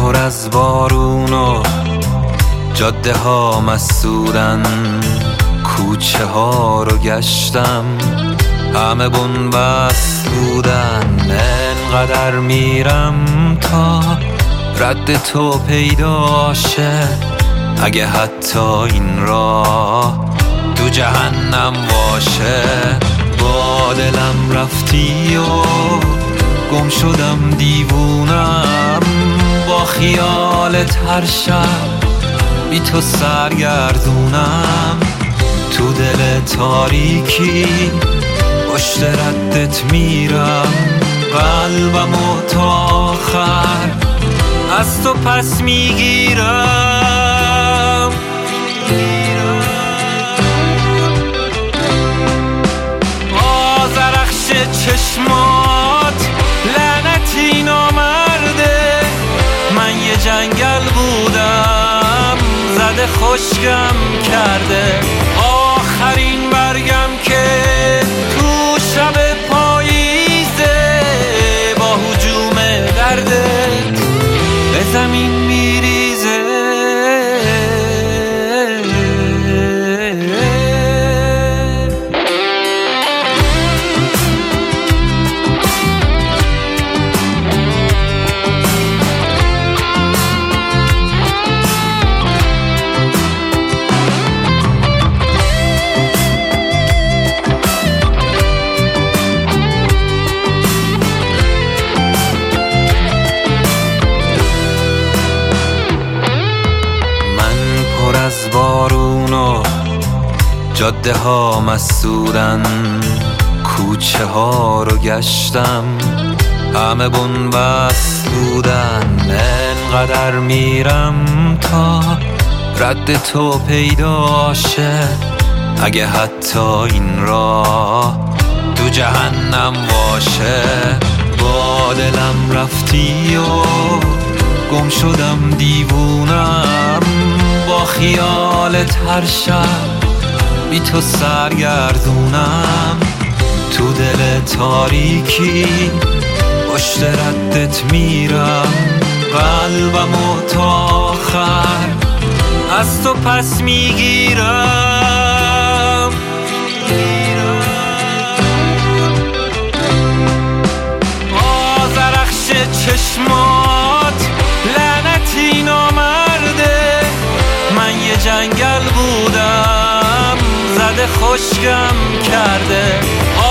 پر از بارون و جاده ها مسدودن، کوچه ها رو گشتم همه بنبست بودن. انقدر میرم تا رد تو پیدا شه، اگه حتی این راه تو جهنم باشه. با دلم رفتی و گم شدم دیوونم، با خیالت هر شب بی تو سرگردونم. تو دل تاریکی پشت ردت میرم، قلبمو تا آخر از تو پس میگیرم. آزرخش چشمات لعنتی نامرده، من یه جنگل بودم زده خشکم کرده. آخرین برگم که تو شب پاییزه، با هجوم دردت به زمین میریزه. از بارون و جاده ها مسدودن، کوچه ها رو گشتم همه بنبست بودن. انقدر میرم تا رد تو پیدا شه، اگه حتی این راه تو جهنم باشه. با دلم رفتی و گم شدم دیوونم، با خیالت هر شب بی تو سرگردونم. تو دل تاریکی پشت ردت میرم، قلبمو تا آخر از تو پس میگیرم. آزرخش چشمات لعنتی نامرده، من یه جنگل بودم زده خشکم کرده.